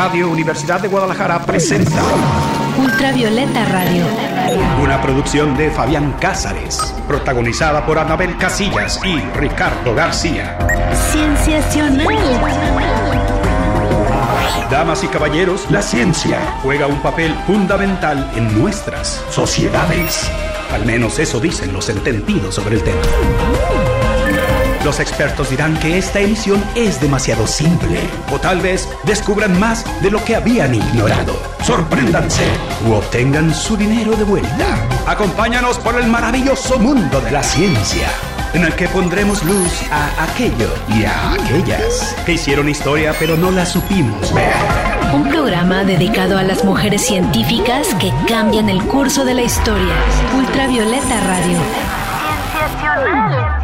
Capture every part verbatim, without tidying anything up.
Radio Universidad de Guadalajara presenta Ultravioleta Radio, una producción de Fabián Cázares, protagonizada por Anabel Casillas y Ricardo García. Cienciacional. Damas y caballeros, la ciencia juega un papel fundamental en nuestras sociedades. Al menos eso dicen los entendidos sobre el tema. Los expertos dirán que esta emisión es demasiado simple, o tal vez descubran más de lo que habían ignorado. Sorpréndanse u obtengan su dinero de vuelta. Acompáñanos por el maravilloso mundo de la ciencia, en el que pondremos luz a aquello y a aquellas que hicieron historia pero no la supimos ver. Un programa dedicado a las mujeres científicas que cambian el curso de la historia. Ultravioleta Radio. Cienciacional.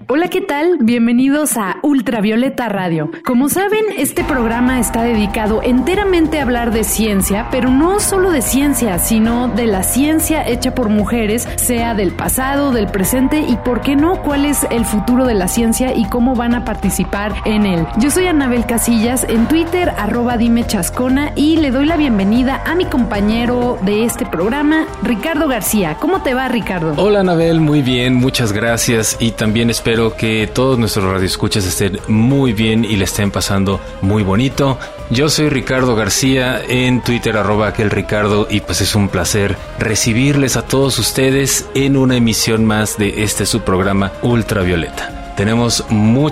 Hola, ¿qué tal? Bienvenidos a Ultravioleta Radio. Como saben, este programa está dedicado enteramente a hablar de ciencia, pero no solo de ciencia, sino de la ciencia hecha por mujeres, sea del pasado, del presente y, ¿por qué no?, cuál es el futuro de la ciencia y cómo van a participar en él. Yo soy Anabel Casillas, en Twitter, arroba dime chascona, y le doy la bienvenida a mi compañero de este programa, Ricardo García. ¿Cómo te va, Ricardo? Hola, Anabel, muy bien, muchas gracias, y también espero que todos nuestros radioescuchas estén muy bien y le estén pasando muy bonito. Yo soy Ricardo García, en Twitter arroba aquel Ricardo, y pues es un placer recibirles a todos ustedes en una emisión más de este su programa Ultravioleta. Tenemos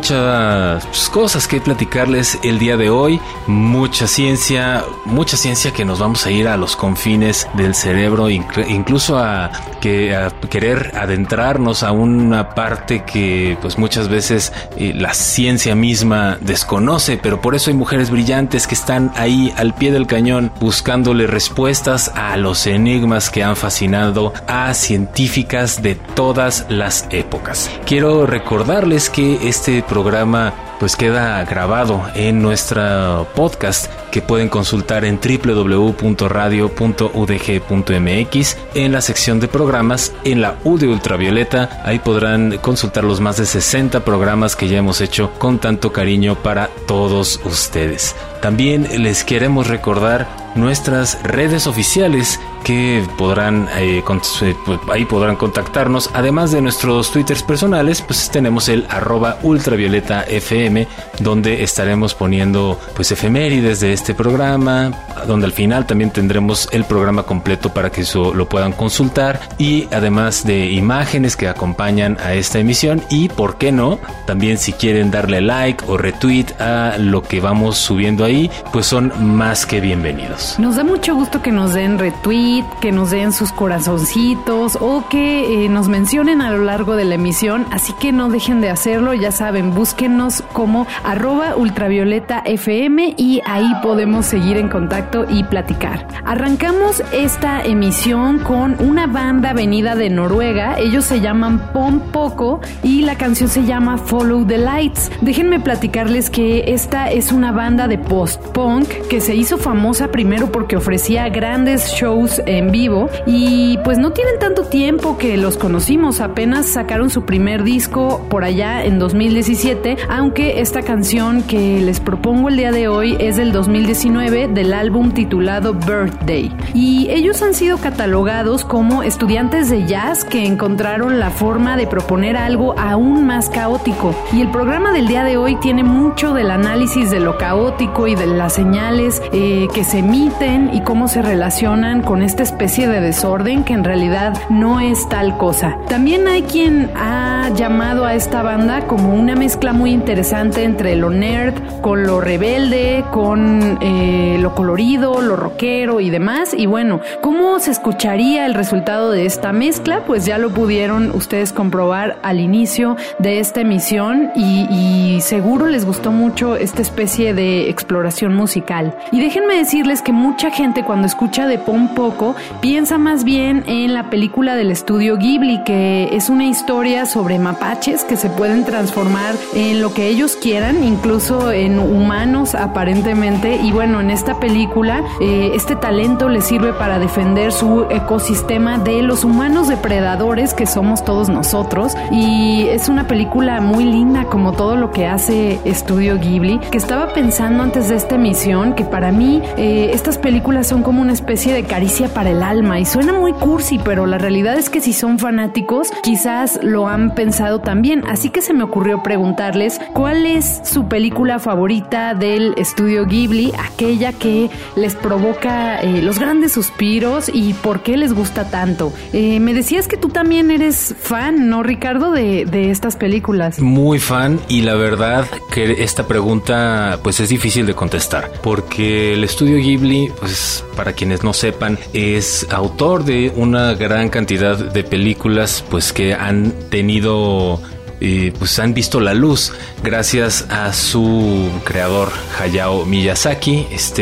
muchas cosas que platicarles el día de hoy, mucha ciencia, mucha ciencia que nos vamos a ir a los confines del cerebro, incluso a, que, a querer adentrarnos a una parte que pues muchas veces eh, la ciencia misma desconoce, pero por eso hay mujeres brillantes que están ahí al pie del cañón buscándole respuestas a los enigmas que han fascinado a científicas de todas las épocas. Quiero recordarles que este programa pues queda grabado en nuestra podcast que pueden consultar en doble u doble u doble u punto radio punto u d g punto m x en la sección de programas, en la U de Ultravioleta. Ahí podrán consultar los más de sesenta programas que ya hemos hecho con tanto cariño para todos ustedes. También les queremos recordar nuestras redes oficiales que podrán eh, con, eh, ahí podrán contactarnos. Además de nuestros twitters personales, pues tenemos el arroba ultravioleta fm, donde estaremos poniendo pues efemérides de este programa, donde al final también tendremos el programa completo para que eso lo puedan consultar, y además de imágenes que acompañan a esta emisión. Y por qué no, también si quieren darle like o retweet a lo que vamos subiendo ahí, pues son más que bienvenidos. Nos da mucho gusto que nos den retweet, que nos den sus corazoncitos o que eh, nos mencionen a lo largo de la emisión, así que no dejen de hacerlo. Ya saben, búsquennos como arroba ultravioleta fm y ahí podemos seguir en contacto y platicar. Arrancamos esta emisión con una banda venida de Noruega. Ellos se llaman Pom Poko y la canción se llama Follow the Lights. Déjenme platicarles que esta es una banda de post-punk que se hizo famosa primero porque ofrecía grandes shows en vivo, y pues no tienen tanto tiempo que los conocimos. Apenas sacaron su primer disco por allá en dos mil diecisiete, aunque esta canción que les propongo el día de hoy es del dos mil diecinueve, del álbum titulado Birthday. Y ellos han sido catalogados como estudiantes de jazz que encontraron la forma de proponer algo aún más caótico. Y el programa del día de hoy tiene mucho del análisis de lo caótico y de las señales eh, que se emiten y cómo se relacionan con esta especie de desorden que en realidad no es tal cosa. También hay quien ha llamado a esta banda como una mezcla muy interesante entre lo nerd con lo rebelde, con eh, lo colorido, lo rockero y demás. Y bueno, ¿cómo se escucharía el resultado de esta mezcla? Pues ya lo pudieron ustedes comprobar al inicio de esta emisión, y, y seguro les gustó mucho esta especie de exploración musical. Y déjenme decirles que mucha gente cuando escucha de Pom Poko piensa más bien en la película del estudio Ghibli, que es una historia sobre mapaches que se pueden transformar en lo que ellos quieran, incluso en humanos aparentemente. Y bueno, en esta película eh, este talento les sirve para defender su ecosistema de los humanos depredadores que somos todos nosotros. Y es una película muy linda, como todo lo que hace Estudio Ghibli, que estaba pensando antes de esta emisión que para mí eh, estas películas son como una especie de caricia para el alma, y suena muy cursi, pero la realidad es que si son fanáticos quizás lo han pensado también. Así que se me ocurrió preguntarles cuál es su película favorita del estudio Ghibli, aquella que les provoca eh, los grandes suspiros, y por qué les gusta tanto. Eh, me decías que tú también eres fan, ¿no, Ricardo, de, de estas películas? Muy fan, y la verdad que esta pregunta pues es difícil de contestar, porque el estudio Ghibli, pues para quienes no sepan, es autor de una gran cantidad de películas pues que han tenido eh, pues han visto la luz gracias a su creador Hayao Miyazaki, este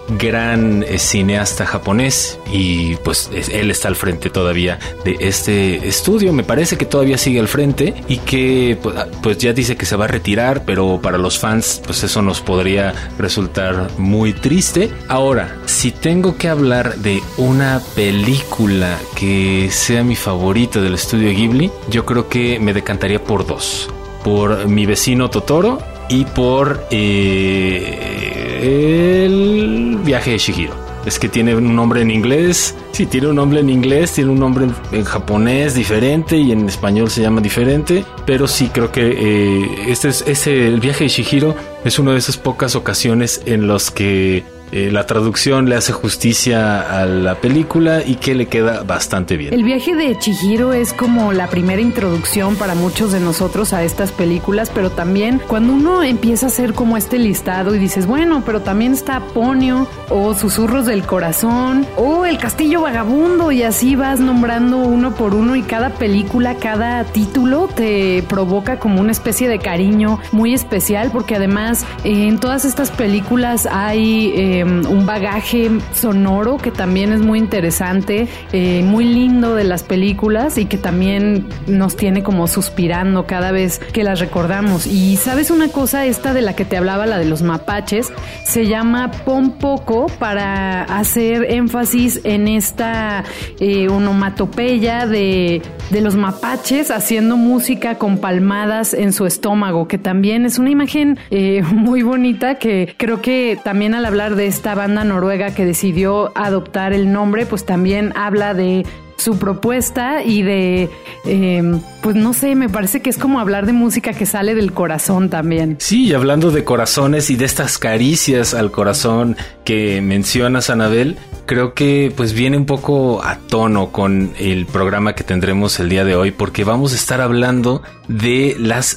gran eh, cineasta japonés, y pues es, él está al frente todavía de este estudio. Me parece que todavía sigue al frente y que pues, pues ya dice que se va a retirar, pero para los fans pues eso nos podría resultar muy triste. Ahora, si tengo que hablar de una película que sea mi favorita del estudio Ghibli, yo creo que me decantaría por dos: por Mi vecino Totoro y por eh, El viaje de Chihiro. Es que tiene un nombre en inglés. Sí, tiene un nombre en inglés, tiene un nombre en, en japonés diferente y en español se llama diferente. Pero sí, creo que eh, este es ese El viaje de Chihiro es una de esas pocas ocasiones en los que Eh, la traducción le hace justicia a la película y que le queda bastante bien. El viaje de Chihiro es como la primera introducción para muchos de nosotros a estas películas, pero también cuando uno empieza a hacer como este listado y dices, bueno, pero también está Ponyo o Susurros del Corazón o El Castillo Vagabundo, y así vas nombrando uno por uno, y cada película, cada título te provoca como una especie de cariño muy especial, porque además eh, en todas estas películas hay eh, un bagaje sonoro que también es muy interesante, eh, muy lindo de las películas, y que también nos tiene como suspirando cada vez que las recordamos. Y ¿sabes una cosa? Esta de la que te hablaba, la de los mapaches, se llama Pompoko para hacer énfasis en esta eh, onomatopeya de, de los mapaches haciendo música con palmadas en su estómago, que también es una imagen eh, muy bonita, que creo que también al hablar de esta banda noruega que decidió adoptar el nombre, pues también habla de su propuesta y de, eh, pues no sé, me parece que es como hablar de música que sale del corazón también. Sí, y hablando de corazones y de estas caricias al corazón que mencionas, Anabel, creo que pues viene un poco a tono con el programa que tendremos el día de hoy, porque vamos a estar hablando de las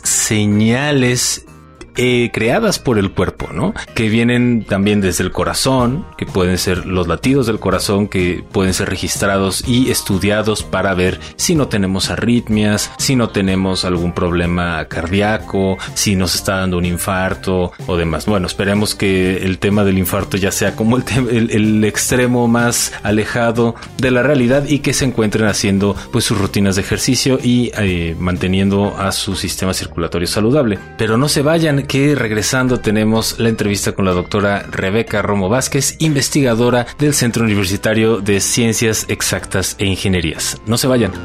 señales Eh, creadas por el cuerpo, ¿no? Que vienen también desde el corazón, que pueden ser los latidos del corazón, que pueden ser registrados y estudiados para ver si no tenemos arritmias, si no tenemos algún problema cardíaco, si nos está dando un infarto o demás. Bueno, esperemos que el tema del infarto ya sea como el, te- el, el extremo más alejado de la realidad, y que se encuentren haciendo pues sus rutinas de ejercicio y eh, manteniendo a su sistema circulatorio saludable. Pero no se vayan, que regresando tenemos la entrevista con la doctora Rebeca Romo Vázquez, investigadora del Centro Universitario de Ciencias Exactas e Ingenierías. No se vayan.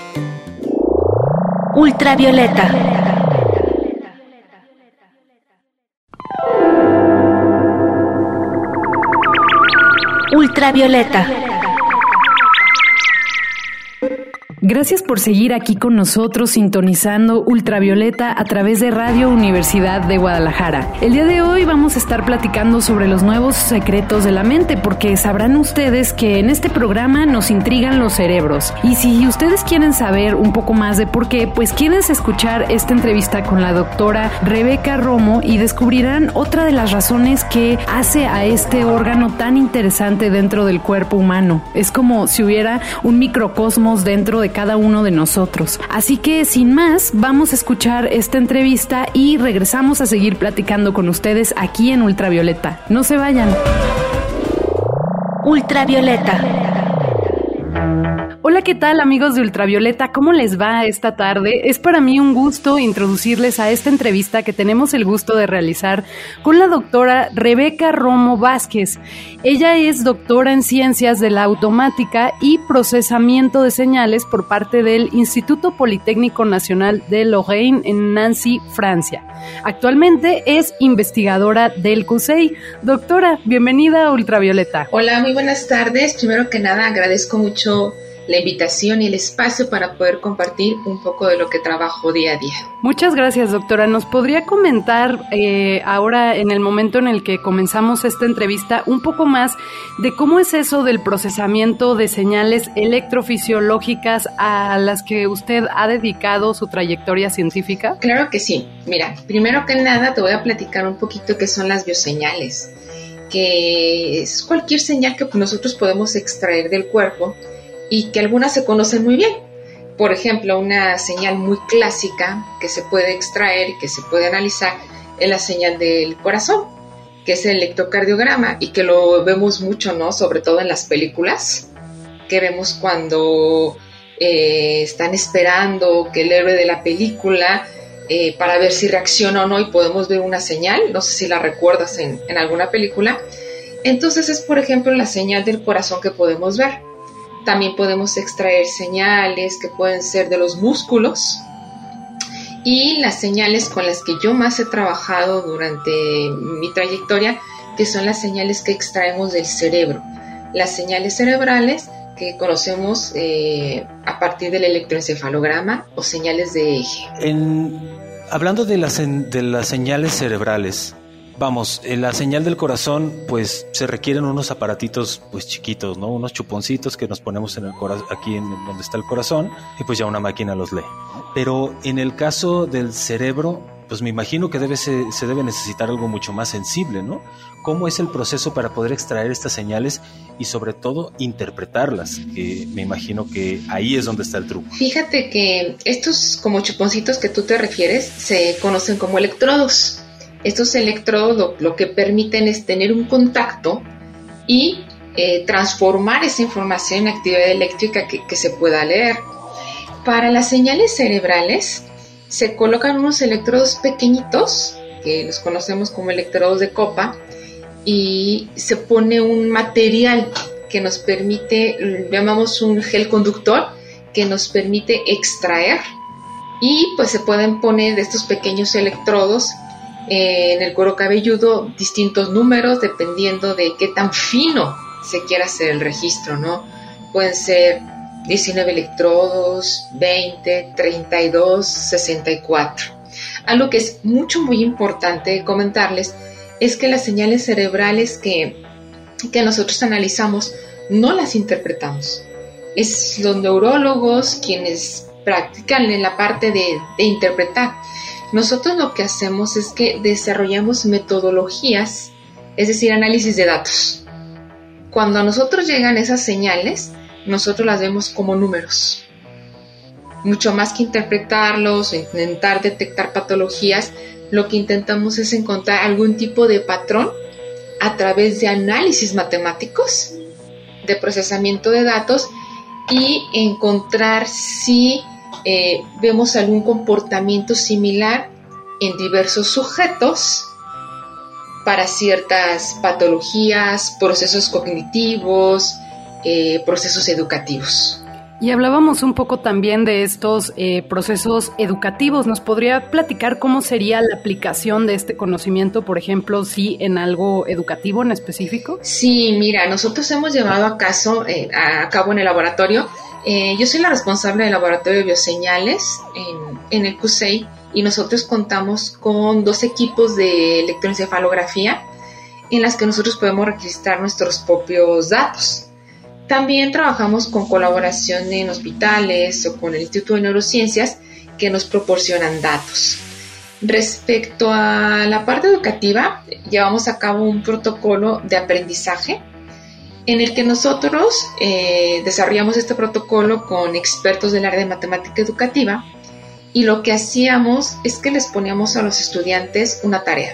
Ultravioleta. Ultravioleta. Gracias por seguir aquí con nosotros sintonizando Ultravioleta a través de Radio Universidad de Guadalajara. El día de hoy vamos a estar platicando sobre los nuevos secretos de la mente, porque sabrán ustedes que en este programa nos intrigan los cerebros. Y si ustedes quieren saber un poco más de por qué, pues quédense a escuchar esta entrevista con la doctora Rebeca Romo y descubrirán otra de las razones que hace a este órgano tan interesante dentro del cuerpo humano. Es como si hubiera un microcosmos dentro de cada uno de nosotros. Así que sin más, vamos a escuchar esta entrevista y regresamos a seguir platicando con ustedes aquí en Ultravioleta. No se vayan. Ultravioleta. Hola, ¿qué tal, amigos de Ultravioleta? ¿Cómo les va esta tarde? Es para mí un gusto introducirles a esta entrevista que tenemos el gusto de realizar con la doctora Rebeca Romo Vázquez. Ella es doctora en Ciencias de la Automática y Procesamiento de Señales por parte del Instituto Politécnico Nacional de Lorraine en Nancy, Francia. Actualmente es investigadora del C U S E I. Doctora, bienvenida a Ultravioleta. Hola, muy buenas tardes. Primero que nada, agradezco mucho la invitación y el espacio para poder compartir un poco de lo que trabajo día a día. Muchas gracias, doctora. ¿Nos podría comentar eh, ahora, en el momento en el que comenzamos esta entrevista, un poco más de cómo es eso del procesamiento de señales electrofisiológicas a las que usted ha dedicado su trayectoria científica? Claro que sí. Mira, primero que nada te voy a platicar un poquito qué son las bioseñales, que es cualquier señal que nosotros podemos extraer del cuerpo y que algunas se conocen muy bien. Por ejemplo, una señal muy clásica que se puede extraer y que se puede analizar es la señal del corazón. que es el electrocardiograma y que lo vemos mucho, ¿no? Sobre todo en las películas, que vemos cuando eh, están esperando que el héroe de la película eh, para ver si reacciona o no, y podemos ver una señal, no sé si la recuerdas en, en alguna película. Entonces es, por ejemplo, la señal del corazón que podemos ver. También podemos extraer señales que pueden ser de los músculos, y las señales con las que yo más he trabajado durante mi trayectoria, que son las señales que extraemos del cerebro, las señales cerebrales que conocemos eh, a partir del electroencefalograma o señales de eje. En, hablando de las, de las señales cerebrales, vamos, en la señal del corazón, pues se requieren unos aparatitos pues chiquitos, ¿no? Unos chuponcitos que nos ponemos en el cora- aquí en donde está el corazón, y pues ya una máquina los lee. Pero en el caso del cerebro, pues me imagino que debe se, se debe necesitar algo mucho más sensible, ¿no? ¿Cómo es el proceso para poder extraer estas señales y sobre todo interpretarlas? Que me imagino que ahí es donde está el truco. Fíjate que estos como chuponcitos que tú te refieres se conocen como electrodos. Estos electrodos lo, lo que permiten es tener un contacto y eh, transformar esa información en actividad eléctrica que, que se pueda leer. Para las señales cerebrales se colocan unos electrodos pequeñitos, que los conocemos como electrodos de copa, y se pone un material que nos permite, llamamos un gel conductor, que nos permite extraer, y pues se pueden poner de estos pequeños electrodos en el cuero cabelludo distintos números dependiendo de qué tan fino se quiera hacer el registro, ¿no? Pueden ser diecinueve electrodos, veinte, treinta y dos, sesenta y cuatro. Algo que es mucho, muy importante comentarles es que las señales cerebrales que, que nosotros analizamos no las interpretamos. Es los neurólogos quienes practican en la parte de, de interpretar. Nosotros lo que hacemos es que desarrollamos metodologías, es decir, análisis de datos. Cuando a nosotros llegan esas señales, nosotros las vemos como números. Mucho más que interpretarlos o intentar detectar patologías, lo que intentamos es encontrar algún tipo de patrón a través de análisis matemáticos, de procesamiento de datos, y encontrar si eh, vemos algún comportamiento similar en diversos sujetos para ciertas patologías, procesos cognitivos, eh, procesos educativos. Y hablábamos un poco también de estos eh, procesos educativos. ¿Nos podría platicar cómo sería la aplicación de este conocimiento, por ejemplo, sí, en algo educativo en específico? Sí, mira, nosotros hemos llevado a, caso, eh, a cabo en el laboratorio. Eh, yo soy la responsable del laboratorio de bioseñales en, en el C U S E I, y nosotros contamos con dos equipos de electroencefalografía en las que nosotros podemos registrar nuestros propios datos. También trabajamos con colaboración en hospitales o con el Instituto de Neurociencias que nos proporcionan datos. Respecto a la parte educativa, llevamos a cabo un protocolo de aprendizaje en el que nosotros eh, desarrollamos este protocolo con expertos del área de matemática educativa, y lo que hacíamos es que les poníamos a los estudiantes una tarea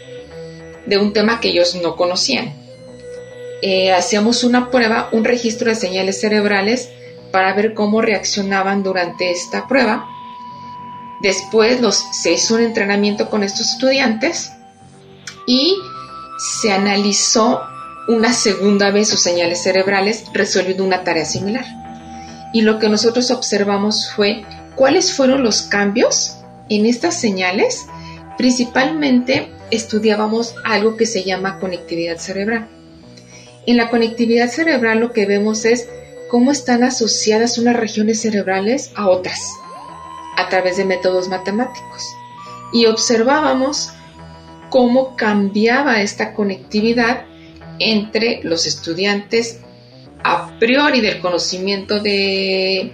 de un tema que ellos no conocían. Eh, hacíamos una prueba, un registro de señales cerebrales para ver cómo reaccionaban durante esta prueba. Después los, se hizo un entrenamiento con estos estudiantes y se analizó una segunda vez sus señales cerebrales resolviendo una tarea similar. Y lo que nosotros observamos fue cuáles fueron los cambios en estas señales. Principalmente estudiábamos algo que se llama conectividad cerebral. En la conectividad cerebral lo que vemos es cómo están asociadas unas regiones cerebrales a otras a través de métodos matemáticos, y observábamos cómo cambiaba esta conectividad entre los estudiantes a priori del conocimiento de,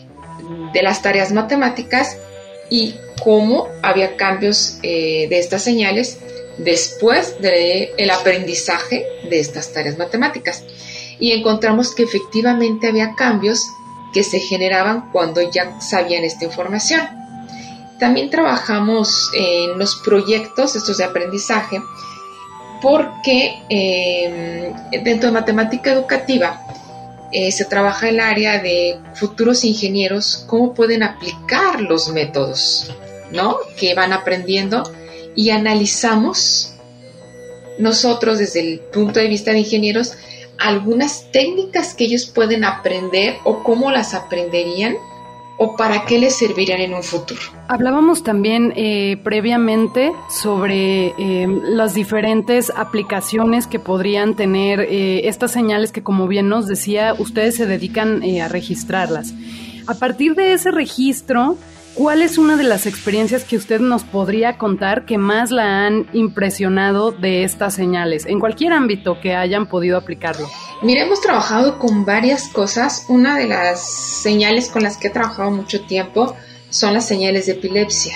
de las tareas matemáticas, y cómo había cambios eh, de estas señales después del aprendizaje de estas tareas matemáticas. Y encontramos que efectivamente había cambios que se generaban cuando ya sabían esta información. También trabajamos en los proyectos estos de aprendizaje porque eh, dentro de matemática educativa eh, se trabaja el área de futuros ingenieros, cómo pueden aplicar los métodos, ¿no?, que van aprendiendo, y analizamos nosotros desde el punto de vista de ingenieros algunas técnicas que ellos pueden aprender o cómo las aprenderían o para qué les servirían en un futuro. Hablábamos también eh, previamente sobre eh, las diferentes aplicaciones que podrían tener eh, estas señales que, como bien nos decía, ustedes se dedican eh, a registrarlas. A partir de ese registro, ¿cuál es una de las experiencias que usted nos podría contar que más la han impresionado de estas señales, en cualquier ámbito que hayan podido aplicarlo? Mira, hemos trabajado con varias cosas. Una de las señales con las que he trabajado mucho tiempo son las señales de epilepsia.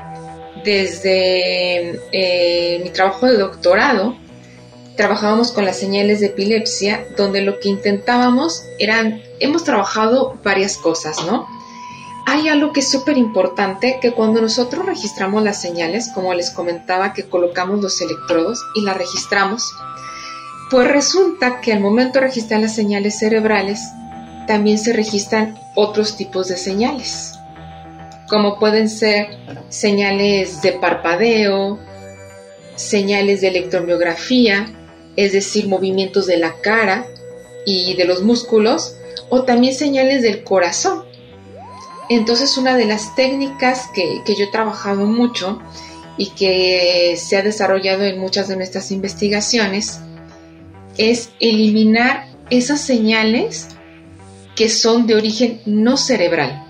Desde eh, mi trabajo de doctorado, trabajábamos con las señales de epilepsia, donde lo que intentábamos eran, hemos trabajado varias cosas, ¿no? Hay algo que es súper importante, que cuando nosotros registramos las señales, como les comentaba, que colocamos los electrodos y las registramos, pues resulta que al momento de registrar las señales cerebrales, también se registran otros tipos de señales, como pueden ser señales de parpadeo, señales de electromiografía, es decir, movimientos de la cara y de los músculos, o también señales del corazón. Entonces, una de las técnicas que, que yo he trabajado mucho y que se ha desarrollado en muchas de nuestras investigaciones es eliminar esas señales que son de origen no cerebral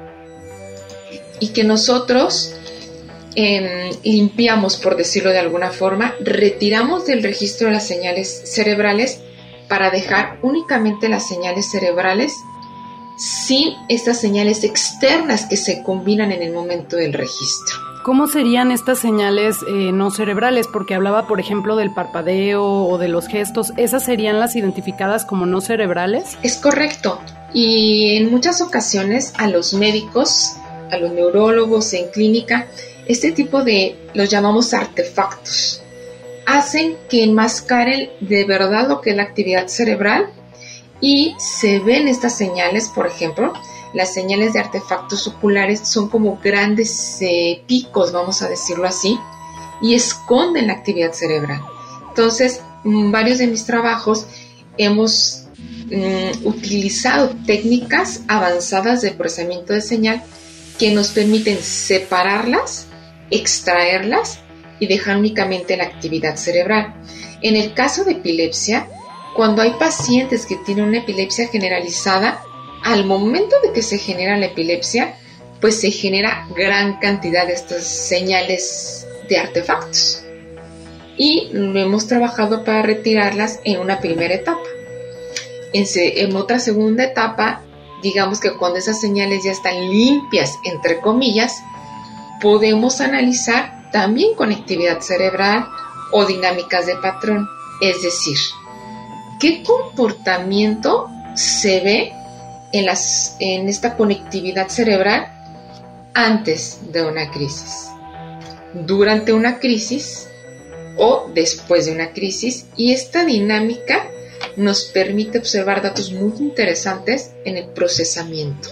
y que nosotros eh, limpiamos, por decirlo de alguna forma, retiramos del registro de las señales cerebrales para dejar únicamente las señales cerebrales sin estas señales externas que se combinan en el momento del registro. ¿Cómo serían estas señales eh, no cerebrales? Porque hablaba, por ejemplo, del parpadeo o de los gestos. ¿Esas serían las identificadas como no cerebrales? Es correcto. Y en muchas ocasiones a los médicos, a los neurólogos en clínica, este tipo de, los llamamos artefactos, hacen que enmascaren de verdad lo que es la actividad cerebral. Y se ven estas señales, por ejemplo, las señales de artefactos oculares son como grandes eh, picos, vamos a decirlo así, y esconden la actividad cerebral. Entonces, m- varios de mis trabajos hemos m- utilizado técnicas avanzadas de procesamiento de señal que nos permiten separarlas, extraerlas y dejar únicamente la actividad cerebral. En el caso de epilepsia, cuando hay pacientes que tienen una epilepsia generalizada, al momento de que se genera la epilepsia, pues se genera gran cantidad de estas señales de artefactos. Y lo hemos trabajado para retirarlas en una primera etapa. En, se, en otra segunda etapa, digamos que cuando esas señales ya están limpias, entre comillas, podemos analizar también conectividad cerebral o dinámicas de patrón. Es decir, ¿qué comportamiento se ve en, las, en esta conectividad cerebral antes de una crisis, durante una crisis o después de una crisis? Y esta dinámica nos permite observar datos muy interesantes en el procesamiento.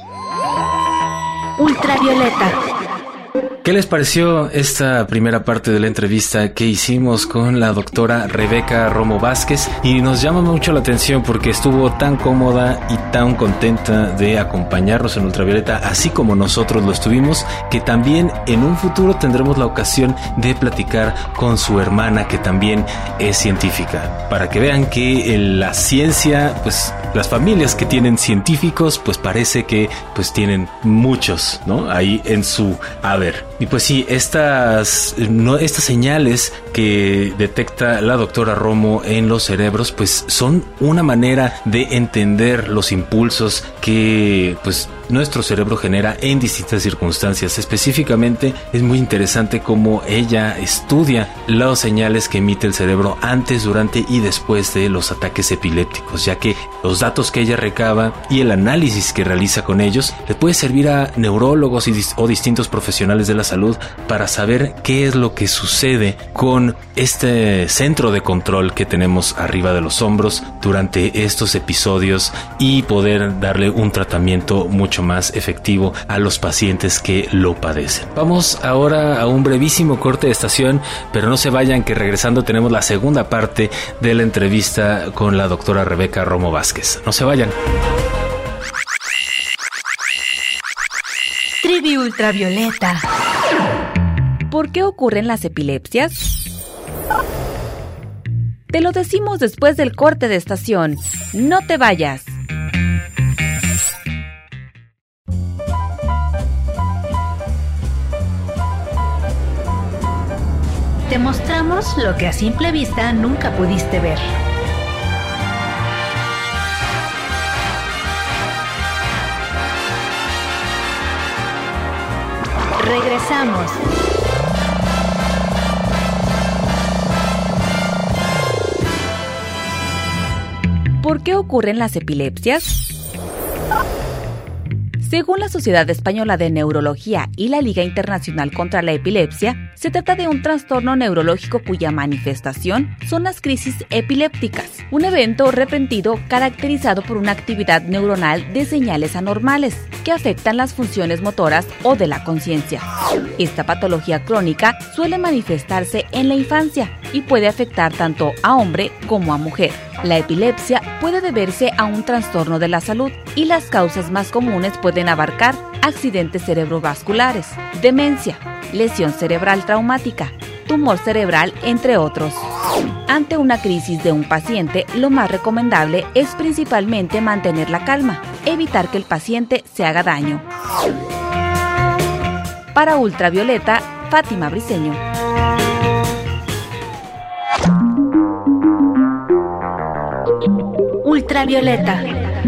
Ultravioleta. ¿Qué les pareció esta primera parte de la entrevista que hicimos con la doctora Rebeca Romo Vázquez? Y nos llama mucho la atención porque estuvo tan cómoda y tan contenta de acompañarnos en Ultravioleta, así como nosotros lo estuvimos, que también en un futuro tendremos la ocasión de platicar con su hermana, que también es científica, para que vean que la ciencia, pues las familias que tienen científicos, pues parece que pues tienen muchos, ¿no? Ahí en su haber. Y pues sí, estas, no, estas señales que detecta la doctora Romo en los cerebros, pues son una manera de entender los impulsos que pues nuestro cerebro genera en distintas circunstancias. Específicamente es muy interesante cómo ella estudia las señales que emite el cerebro antes, durante y después de los ataques epilépticos, ya que los datos que ella recaba y el análisis que realiza con ellos le puede servir a neurólogos y dis- o distintos profesionales de la salud para saber qué es lo que sucede con este centro de control que tenemos arriba de los hombros durante estos episodios y poder darle un tratamiento mucho más efectivo a los pacientes que lo padecen. Vamos ahora a un brevísimo corte de estación, pero no se vayan, que regresando tenemos la segunda parte de la entrevista con la doctora Rebeca Romo Vázquez. No se vayan. Trivi Ultravioleta. ¿Por qué ocurren las epilepsias? Te lo decimos después del corte de estación. No te vayas. Te mostramos lo que a simple vista nunca pudiste ver. Regresamos. ¿Por qué ocurren las epilepsias? Según la Sociedad Española de Neurología y la Liga Internacional contra la Epilepsia, se trata de un trastorno neurológico cuya manifestación son las crisis epilépticas, un evento repentino caracterizado por una actividad neuronal de señales anormales que afectan las funciones motoras o de la conciencia. Esta patología crónica suele manifestarse en la infancia y puede afectar tanto a hombre como a mujer. La epilepsia puede deberse a un trastorno de la salud y las causas más comunes pueden abarcar accidentes cerebrovasculares, demencia, lesión cerebral traumática, tumor cerebral, entre otros. Ante una crisis de un paciente, lo más recomendable es principalmente mantener la calma, evitar que el paciente se haga daño. Para Ultravioleta, Fátima Briceño. Ultravioleta.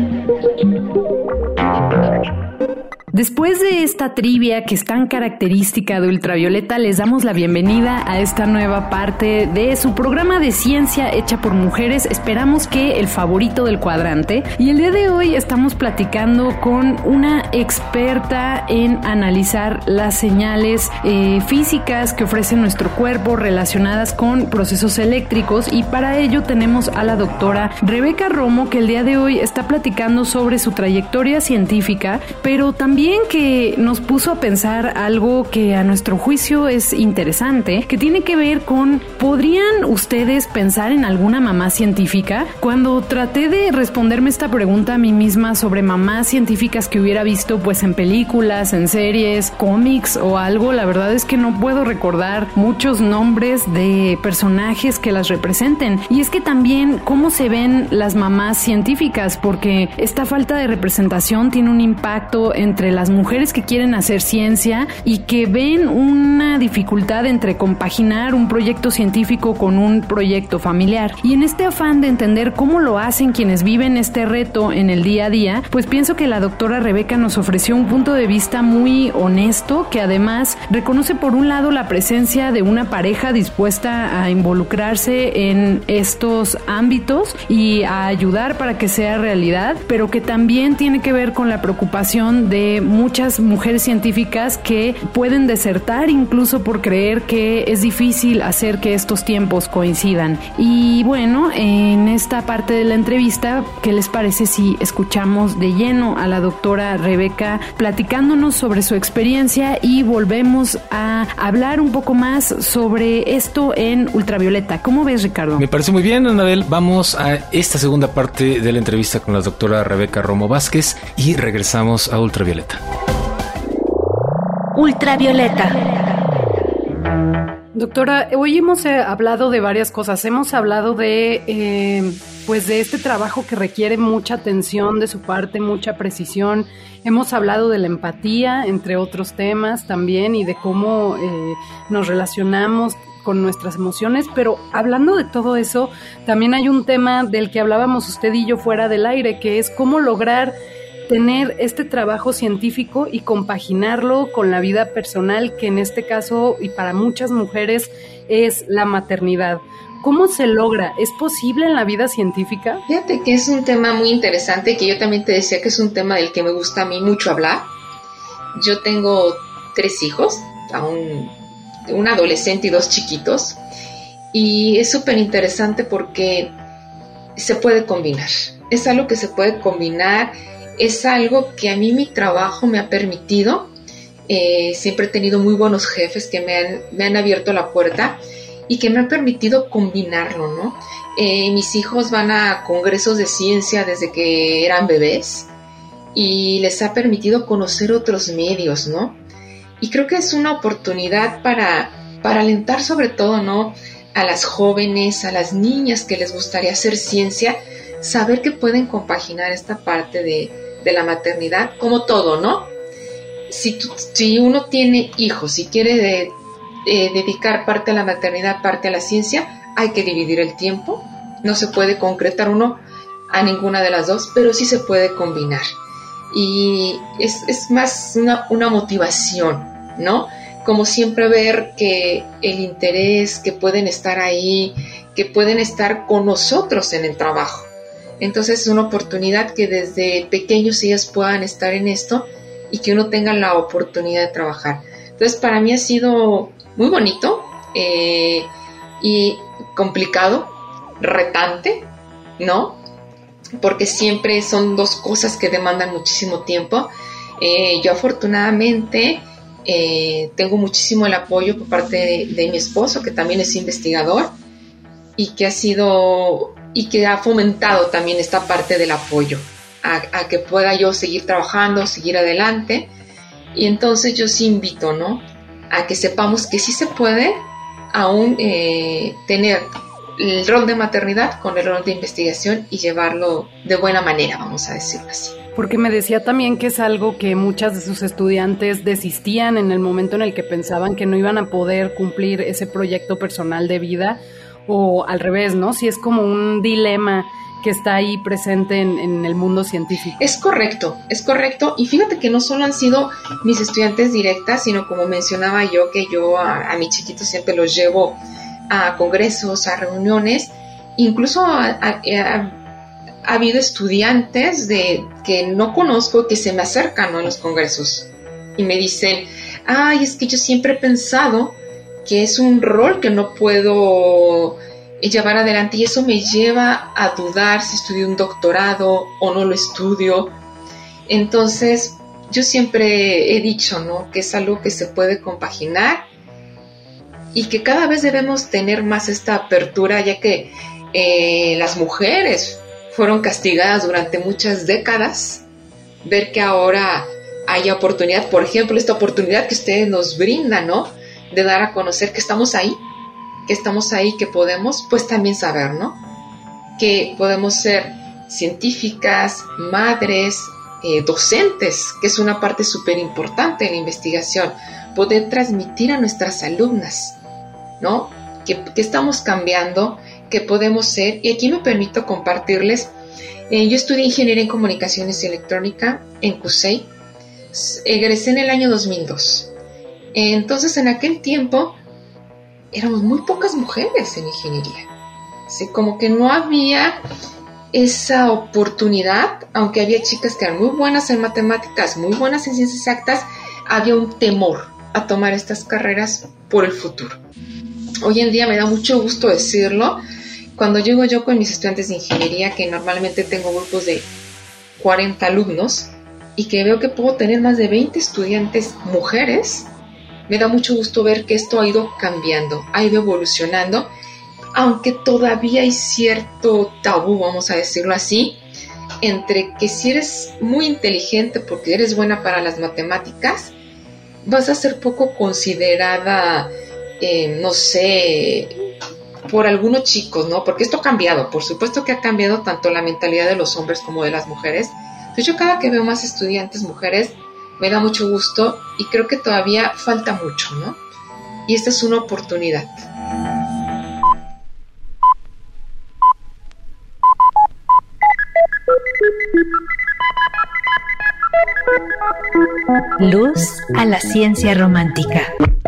Después de esta trivia que es tan característica de Ultravioleta, les damos la bienvenida a esta nueva parte de su programa de ciencia hecha por mujeres. Esperamos que el favorito del cuadrante. Y el día de hoy estamos platicando con una experta en analizar las señales eh, físicas que ofrece nuestro cuerpo relacionadas con procesos eléctricos. Y para ello tenemos a la doctora Rebeca Romo, que el día de hoy está platicando sobre su trayectoria científica, pero también que nos puso a pensar algo que a nuestro juicio es interesante, que tiene que ver con, ¿podrían ustedes pensar en alguna mamá científica? Cuando traté de responderme esta pregunta a mí misma sobre mamás científicas que hubiera visto pues en películas, en series, cómics o algo, la verdad es que no puedo recordar muchos nombres de personajes que las representen. Y es que también cómo se ven las mamás científicas, porque esta falta de representación tiene un impacto entre las mujeres que quieren hacer ciencia y que ven una dificultad entre compaginar un proyecto científico con un proyecto familiar. Y en este afán de entender cómo lo hacen quienes viven este reto en el día a día, pues pienso que la doctora Rebeca nos ofreció un punto de vista muy honesto, que además reconoce por un lado la presencia de una pareja dispuesta a involucrarse en estos ámbitos y a ayudar para que sea realidad, pero que también tiene que ver con la preocupación de muchas mujeres científicas que pueden desertar incluso por creer que es difícil hacer que estos tiempos coincidan. Y bueno, en esta parte de la entrevista, ¿qué les parece si escuchamos de lleno a la doctora Rebeca platicándonos sobre su experiencia y volvemos a hablar un poco más sobre esto en Ultravioleta? ¿Cómo ves, Ricardo? Me parece muy bien, Anabel. Vamos a esta segunda parte de la entrevista con la doctora Rebeca Romo Vázquez y regresamos a Ultravioleta. Ultravioleta. Doctora, hoy hemos eh, hablado de varias cosas. Hemos hablado de, eh, pues de este trabajo que requiere mucha atención de su parte, mucha precisión. Hemos hablado de la empatía, entre otros temas también, y de cómo eh, nos relacionamos con nuestras emociones, pero hablando de todo eso, también hay un tema del que hablábamos usted y yo fuera del aire, que es cómo lograr tener este trabajo científico y compaginarlo con la vida personal, que en este caso y para muchas mujeres es la maternidad. ¿Cómo se logra? ¿Es posible en la vida científica? Fíjate que es un tema muy interesante, que yo también te decía que es un tema del que me gusta a mí mucho hablar. Yo tengo tres hijos, un, un adolescente y dos chiquitos, y es súper interesante porque se puede combinar. Es algo que se puede combinar, es algo que a mí mi trabajo me ha permitido. Eh, siempre he tenido muy buenos jefes que me han, me han abierto la puerta y que me han permitido combinarlo, ¿no? Eh, mis hijos van a congresos de ciencia desde que eran bebés y les ha permitido conocer otros medios, ¿no? Y creo que es una oportunidad para, para alentar sobre todo, ¿no?, a las jóvenes, a las niñas que les gustaría hacer ciencia, saber que pueden compaginar esta parte de, de la maternidad, como todo, ¿no? Si, tú, si uno tiene hijos y quiere de, de dedicar parte a la maternidad, parte a la ciencia, hay que dividir el tiempo. No se puede concretar uno a ninguna de las dos, pero sí se puede combinar. Y es, es más una, una motivación, ¿no? Como siempre ver que el interés, que pueden estar ahí, que pueden estar con nosotros en el trabajo. Entonces es una oportunidad que desde pequeños ellas puedan estar en esto y que uno tenga la oportunidad de trabajar. Entonces para mí ha sido muy bonito eh, y complicado, retante, ¿no? Porque siempre son dos cosas que demandan muchísimo tiempo. Eh, yo afortunadamente eh, tengo muchísimo el apoyo por parte de, de mi esposo, que también es investigador y que ha sido y que ha fomentado también esta parte del apoyo a, a que pueda yo seguir trabajando, seguir adelante. Y entonces yo sí invito, ¿no?, a que sepamos que sí se puede aún eh, tener el rol de maternidad con el rol de investigación y llevarlo de buena manera, vamos a decirlo así. Porque me decía también que es algo que muchas de sus estudiantes desistían en el momento en el que pensaban que no iban a poder cumplir ese proyecto personal de vida, o al revés, ¿no? Si es como un dilema que está ahí presente en, en el mundo científico. Es correcto, es correcto. Y fíjate que no solo han sido mis estudiantes directas, sino como mencionaba yo, que yo a, a mis chiquitos siempre los llevo a congresos, a reuniones. Incluso ha, ha, ha, ha habido estudiantes de, que no conozco que se me acercan, ¿no?, en los congresos y me dicen, ay, es que yo siempre he pensado que es un rol que no puedo llevar adelante, y eso me lleva a dudar si estudio un doctorado o no lo estudio. Entonces yo siempre he dicho, ¿no?, que es algo que se puede compaginar y que cada vez debemos tener más esta apertura, ya que eh, las mujeres fueron castigadas durante muchas décadas. Ver que ahora haya oportunidad, por ejemplo, esta oportunidad que ustedes nos brindan, ¿no?, de dar a conocer que estamos ahí, que estamos ahí, que podemos, pues también saber, ¿no?, que podemos ser científicas, madres, eh, docentes, que es una parte súper importante en la investigación, poder transmitir a nuestras alumnas, ¿no?, que, que estamos cambiando, que podemos ser. Y aquí me permito compartirles, eh, yo estudié Ingeniería en Comunicaciones y Electrónica en CUSEI, egresé en el año dos mil dos. Entonces, en aquel tiempo éramos muy pocas mujeres en ingeniería. Así como que no había esa oportunidad, aunque había chicas que eran muy buenas en matemáticas, muy buenas en ciencias exactas, había un temor a tomar estas carreras por el futuro. Hoy en día me da mucho gusto decirlo. Cuando llego yo con mis estudiantes de ingeniería, que normalmente tengo grupos de cuarenta alumnos, y que veo que puedo tener más de veinte estudiantes mujeres, me da mucho gusto ver que esto ha ido cambiando, ha ido evolucionando, aunque todavía hay cierto tabú, vamos a decirlo así, entre que si eres muy inteligente porque eres buena para las matemáticas, vas a ser poco considerada, eh, no sé, por algunos chicos, ¿no? Porque esto ha cambiado, por supuesto que ha cambiado tanto la mentalidad de los hombres como de las mujeres. Entonces yo cada que veo más estudiantes mujeres, me da mucho gusto y creo que todavía falta mucho, ¿no? Y esta es una oportunidad. Luz a la ciencia romántica.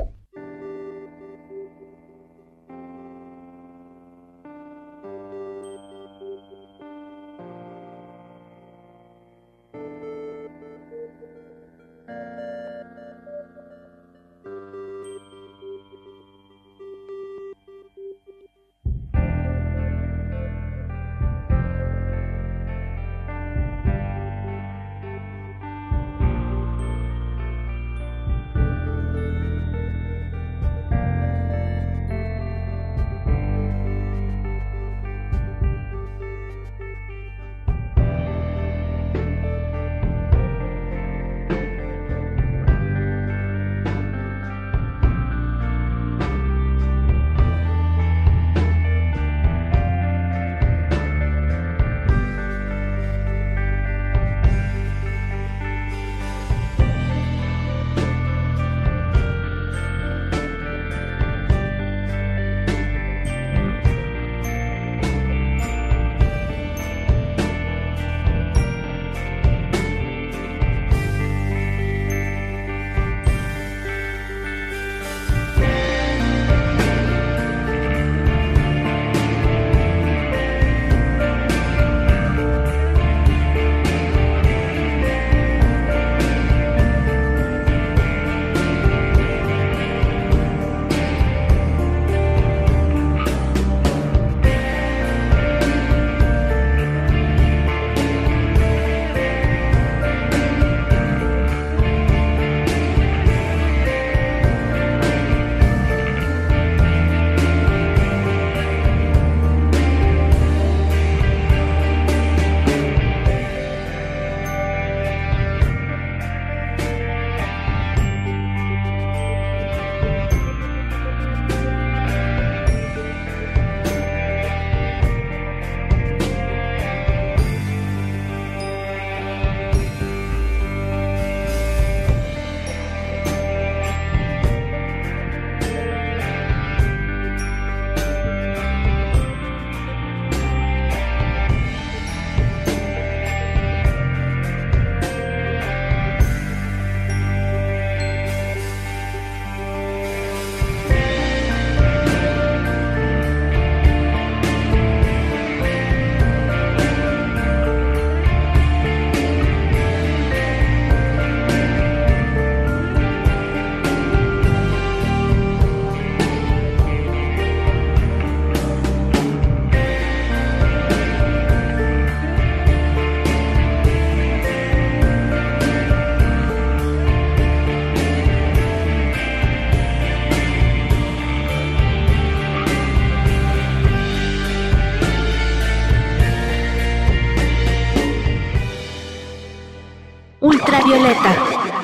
Ultravioleta.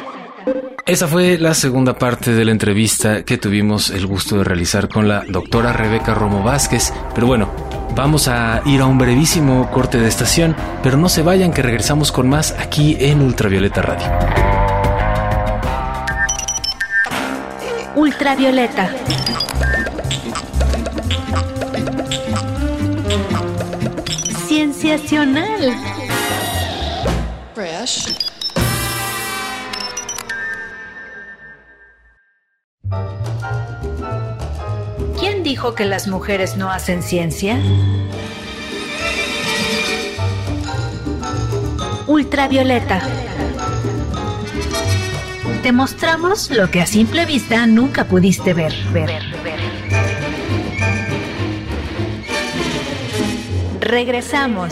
Esa fue la segunda parte de la entrevista que tuvimos el gusto de realizar con la doctora Rebeca Romo Vázquez. Pero bueno, vamos a ir a un brevísimo corte de estación, pero no se vayan que regresamos con más aquí en Ultravioleta Radio. Ultravioleta. Cienciacional. Fresh. ¿Quién dijo que las mujeres no hacen ciencia? Ultravioleta. Te mostramos lo que a simple vista nunca pudiste ver, ver, ver. Regresamos.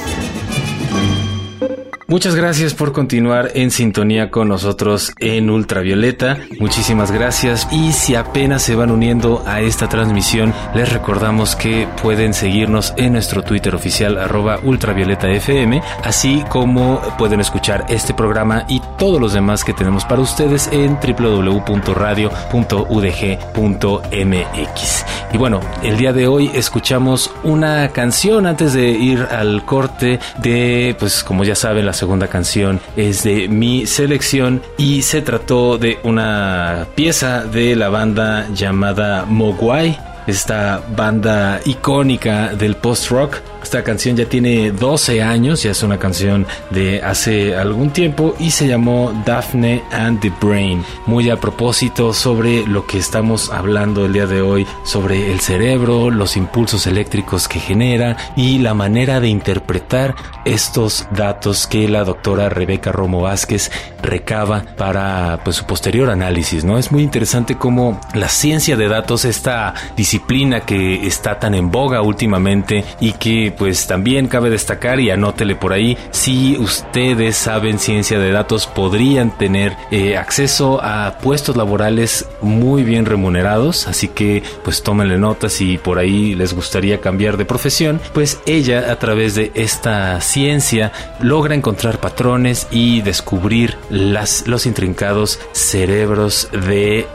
Muchas gracias por continuar en sintonía con nosotros en Ultravioleta. Muchísimas gracias. Y si apenas se van uniendo a esta transmisión, les recordamos que pueden seguirnos en nuestro Twitter oficial, arroba ultravioletafm, así como pueden escuchar este programa y todos los demás que tenemos para ustedes en doble u doble u doble u punto radio punto u d g punto m x. Y bueno, el día de hoy escuchamos una canción antes de ir al corte de, pues como ya saben, la segunda canción es de mi selección y se trató de una pieza de la banda llamada Mogwai, esta banda icónica del post-rock Esta canción ya tiene doce años, ya es una canción de hace algún tiempo y se llamó Daphne and the Brain. Muy a propósito sobre lo que estamos hablando el día de hoy, sobre el cerebro, los impulsos eléctricos que genera y la manera de interpretar estos datos que la doctora Rebeca Romo Vázquez recaba para pues su posterior análisis, ¿no? Es muy interesante cómo la ciencia de datos, esta disciplina que está tan en boga últimamente y que pues también cabe destacar, y anótele por ahí, si ustedes saben ciencia de datos podrían tener eh, acceso a puestos laborales muy bien remunerados, así que pues tómenle nota si por ahí les gustaría cambiar de profesión. Pues ella, a través de esta ciencia, logra encontrar patrones y descubrir las, los intrincados cerebros de,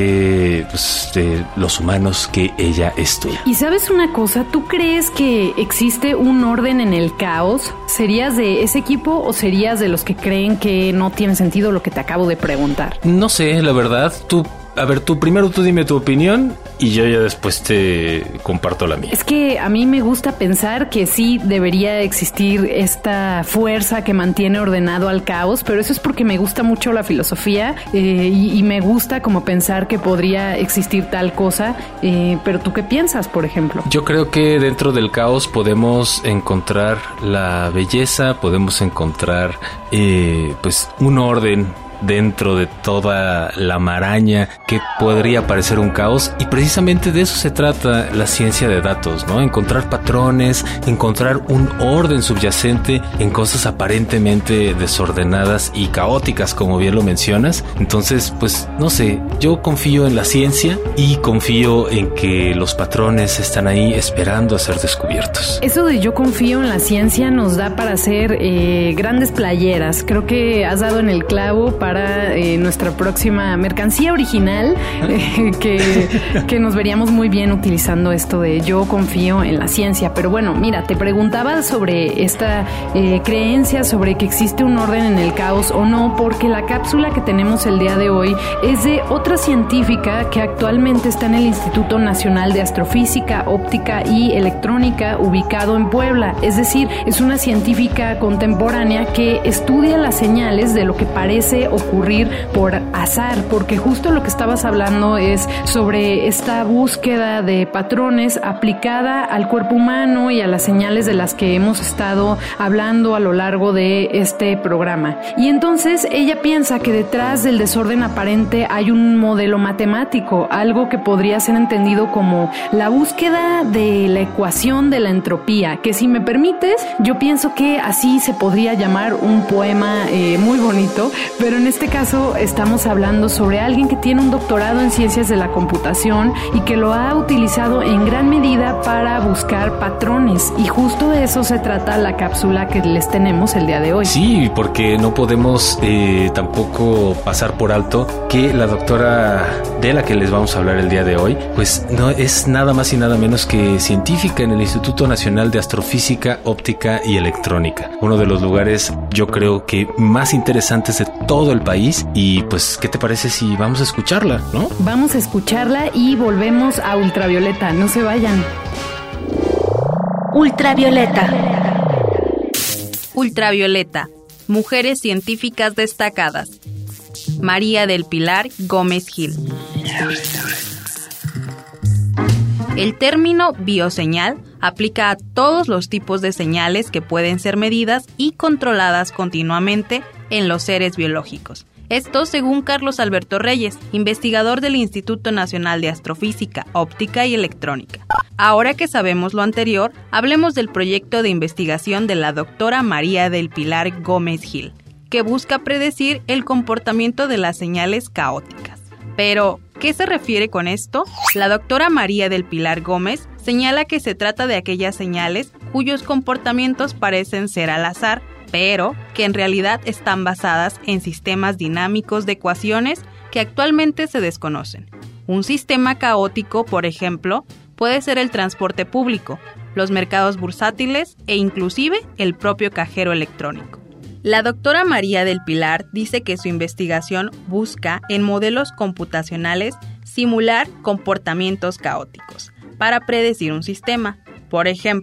eh, pues, de los humanos que ella estudia. Y sabes una cosa, ¿tú crees que existe un orden en el caos? ¿Serías de ese equipo o serías de los que creen que no tiene sentido lo que te acabo de preguntar? No sé, la verdad, tú... A ver, tú primero tú dime tu opinión y yo ya después te comparto la mía. Es que a mí me gusta pensar que sí debería existir esta fuerza que mantiene ordenado al caos, pero eso es porque me gusta mucho la filosofía eh, y, y me gusta como pensar que podría existir tal cosa, eh, pero ¿tú qué piensas, por ejemplo? Yo creo que dentro del caos podemos encontrar la belleza, podemos encontrar eh, pues un orden dentro de toda la maraña que podría parecer un caos, y precisamente de eso se trata la ciencia de datos, ¿no? Encontrar patrones, encontrar un orden subyacente en cosas aparentemente desordenadas y caóticas, como bien lo mencionas. Entonces, pues, no sé, yo confío en la ciencia y confío en que los patrones están ahí esperando a ser descubiertos. Eso de yo confío en la ciencia nos da para hacer eh, grandes playeras. Creo que has dado en el clavo para Para, eh, nuestra próxima mercancía original, eh, que, que nos veríamos muy bien utilizando esto de yo confío en la ciencia. Pero bueno, mira, te preguntaba sobre esta eh, creencia sobre que existe un orden en el caos o no, porque la cápsula que tenemos el día de hoy es de otra científica que actualmente está en el Instituto Nacional de Astrofísica, Óptica y Electrónica, ubicado en Puebla. Es decir, es una científica contemporánea que estudia las señales de lo que parece ocurrir por azar, porque justo lo que estabas hablando es sobre esta búsqueda de patrones aplicada al cuerpo humano y a las señales de las que hemos estado hablando a lo largo de este programa. Y entonces ella piensa que detrás del desorden aparente hay un modelo matemático, algo que podría ser entendido como la búsqueda de la ecuación de la entropía, que si me permites, yo pienso que así se podría llamar un poema eh, muy bonito, pero en este caso estamos hablando sobre alguien que tiene un doctorado en ciencias de la computación y que lo ha utilizado en gran medida para buscar patrones, y justo de eso se trata la cápsula que les tenemos el día de hoy. Sí, porque no podemos eh, tampoco pasar por alto que la doctora de la que les vamos a hablar el día de hoy, pues no es nada más y nada menos que científica en el Instituto Nacional de Astrofísica, Óptica y Electrónica, uno de los lugares yo creo que más interesantes de todo el país. Y pues, ¿qué te parece si vamos a escucharla, no? Vamos a escucharla y volvemos a Ultravioleta. No se vayan. Ultravioleta. Ultravioleta. Mujeres científicas destacadas. María del Pilar Gómez Gil. El término bioseñal aplica a todos los tipos de señales que pueden ser medidas y controladas continuamente en los seres biológicos. Esto según Carlos Alberto Reyes, investigador del Instituto Nacional de Astrofísica, Óptica y Electrónica. Ahora que sabemos lo anterior, hablemos del proyecto de investigación de la doctora María del Pilar Gómez Gil, que busca predecir el comportamiento de las señales caóticas. Pero, ¿qué se refiere con esto? La doctora María del Pilar Gómez señala que se trata de aquellas señales cuyos comportamientos parecen ser al azar, pero que en realidad están basadas en sistemas dinámicos de ecuaciones que actualmente se desconocen. Un sistema caótico, por ejemplo, puede ser el transporte público, los mercados bursátiles e inclusive el propio cajero electrónico. La doctora María del Pilar dice que su investigación busca en modelos computacionales simular comportamientos caóticos para predecir un sistema. Por ejemplo,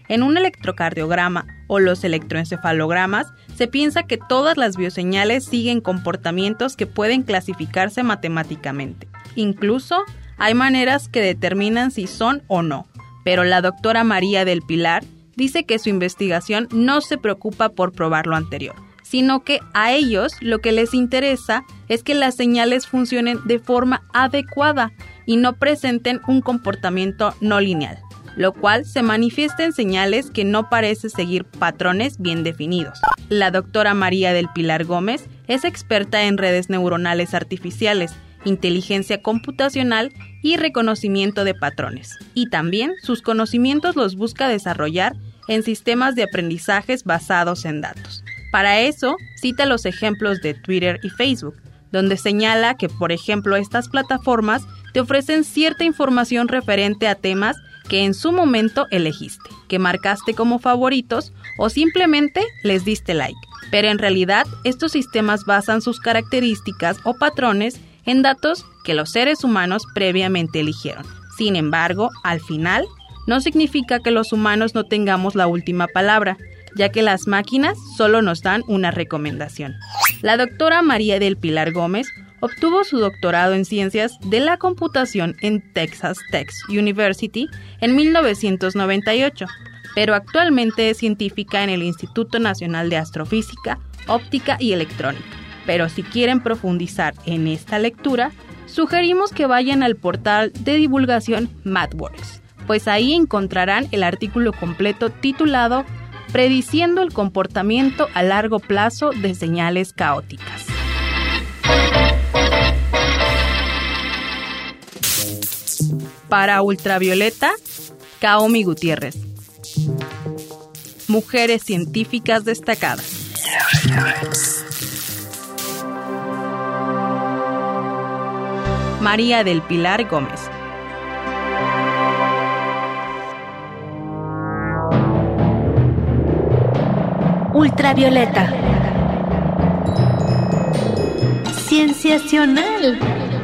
En un electrocardiograma o los electroencefalogramas se piensa que todas las bioseñales siguen comportamientos que pueden clasificarse matemáticamente. Incluso hay maneras que determinan si son o no. Pero la doctora María del Pilar dice que su investigación no se preocupa por probar lo anterior, sino que a ellos lo que les interesa es que las señales funcionen de forma adecuada y no presenten un comportamiento no lineal, lo cual se manifiesta en señales que no parecen seguir patrones bien definidos. La doctora María del Pilar Gómez es experta en redes neuronales artificiales, inteligencia computacional y reconocimiento de patrones, y también sus conocimientos los busca desarrollar en sistemas de aprendizajes basados en datos. Para eso, cita los ejemplos de Twitter y Facebook, donde señala que, por ejemplo, estas plataformas te ofrecen cierta información referente a temas que en su momento elegiste, que marcaste como favoritos o simplemente les diste like. Pero en realidad, estos sistemas basan sus características o patrones en datos que los seres humanos previamente eligieron. Sin embargo, al final, no significa que los humanos no tengamos la última palabra, ya que las máquinas solo nos dan una recomendación. La doctora María del Pilar Gómez obtuvo su doctorado en Ciencias de la Computación en Texas Tech University en mil novecientos noventa y ocho, pero actualmente es científica en el Instituto Nacional de Astrofísica, Óptica y Electrónica. Pero si quieren profundizar en esta lectura, sugerimos que vayan al portal de divulgación MathWorks, pues ahí encontrarán el artículo completo titulado Prediciendo el comportamiento a largo plazo de señales caóticas. Para Ultravioleta, Kaomi Gutiérrez. Mujeres científicas destacadas. María del Pilar Gómez. Ultravioleta. Cienciacional.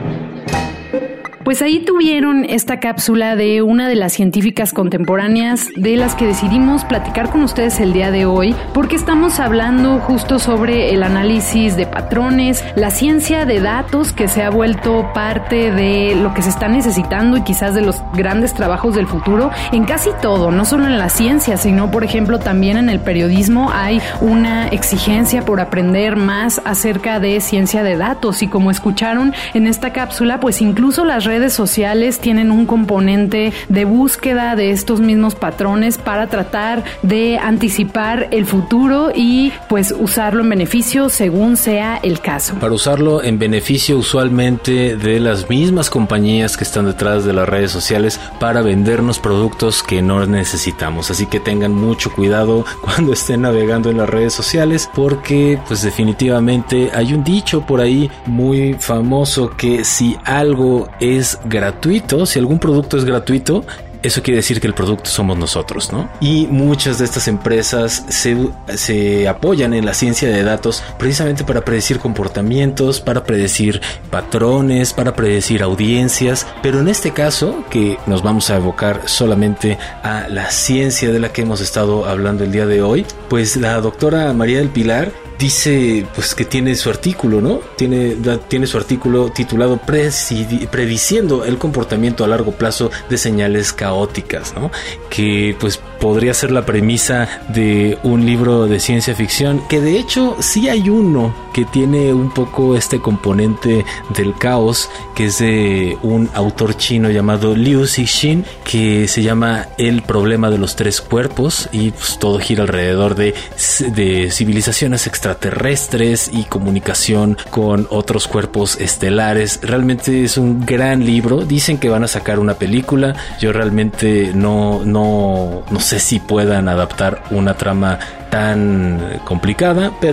Pues ahí tuvieron esta cápsula de una de las científicas contemporáneas de las que decidimos platicar con ustedes el día de hoy, porque estamos hablando justo sobre el análisis de patrones, la ciencia de datos que se ha vuelto parte de lo que se está necesitando y quizás de los grandes trabajos del futuro en casi todo, no solo en la ciencia, sino por ejemplo también en el periodismo hay una exigencia por aprender más acerca de ciencia de datos y como escucharon en esta cápsula, pues incluso las redes redes sociales tienen un componente de búsqueda de estos mismos patrones para tratar de anticipar el futuro y pues usarlo en beneficio según sea el caso. Para usarlo en beneficio usualmente de las mismas compañías que están detrás de las redes sociales para vendernos productos que no necesitamos. Así que tengan mucho cuidado cuando estén navegando en las redes sociales porque pues definitivamente hay un dicho por ahí muy famoso que si algo es gratuito, si algún producto es gratuito, eso quiere decir que el producto somos nosotros, ¿no? Y muchas de estas empresas se, se apoyan en la ciencia de datos precisamente para predecir comportamientos, para predecir patrones, para predecir audiencias, pero en este caso, que nos vamos a evocar solamente a la ciencia de la que hemos estado hablando el día de hoy, pues la doctora María del Pilar dice pues que tiene su artículo, ¿no? Tiene, tiene su artículo titulado Presidi- Prediciendo el comportamiento a largo plazo de señales caóticas, ¿no? Que pues podría ser la premisa de un libro de ciencia ficción, que de hecho sí hay uno que tiene un poco este componente del caos, que es de un autor chino llamado Liu Cixin, que se llama El problema de los tres cuerpos, y pues todo gira alrededor de, de civilizaciones extraterrestres y comunicación con otros cuerpos estelares. Realmente es un gran libro. Dicen que van a sacar una película. Yo realmente no, no, no sé si puedan adaptar una trama tan complicada, pero bueno,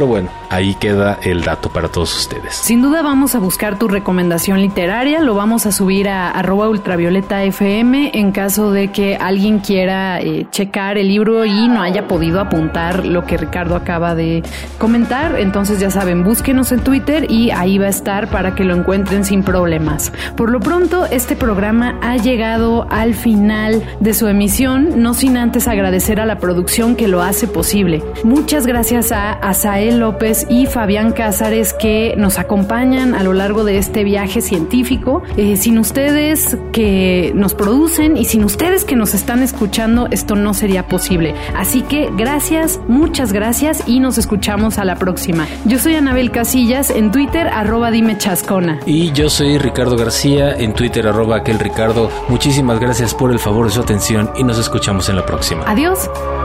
ahí queda el dato para todos ustedes. Sin duda vamos a buscar tu recomendación literaria, lo vamos a subir a arroba ultravioleta F M en caso de que alguien quiera eh, checar el libro y no haya podido apuntar lo que Ricardo acaba de comentar. Entonces ya saben, búsquenos en Twitter y ahí va a estar para que lo encuentren sin problemas. Por lo pronto, este programa ha llegado al final de su emisión, no sin antes agradecer a la producción que lo hace posible. Muchas gracias a Asael López y Fabián Cázares que nos acompañan a lo largo de este viaje científico. Eh, sin ustedes que nos producen y sin ustedes que nos están escuchando, esto no sería posible. Así que gracias, muchas gracias y nos escuchamos a la próxima. Yo soy Anabel Casillas, en Twitter, arroba dime chascona. Y yo soy Ricardo García, en Twitter, arroba aquel Ricardo. Muchísimas gracias por el favor de su atención y nos escuchamos en la próxima. Adiós.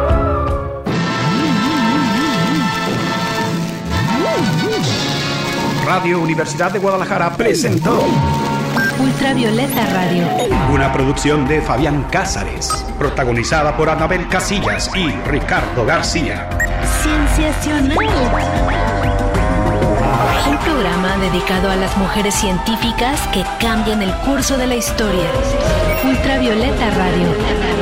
Radio Universidad de Guadalajara presentó Ultravioleta Radio, una producción de Fabián Cázares, protagonizada por Anabel Casillas y Ricardo García. Cienciacional. Un programa dedicado a las mujeres científicas que cambian el curso de la historia. Ultravioleta Radio.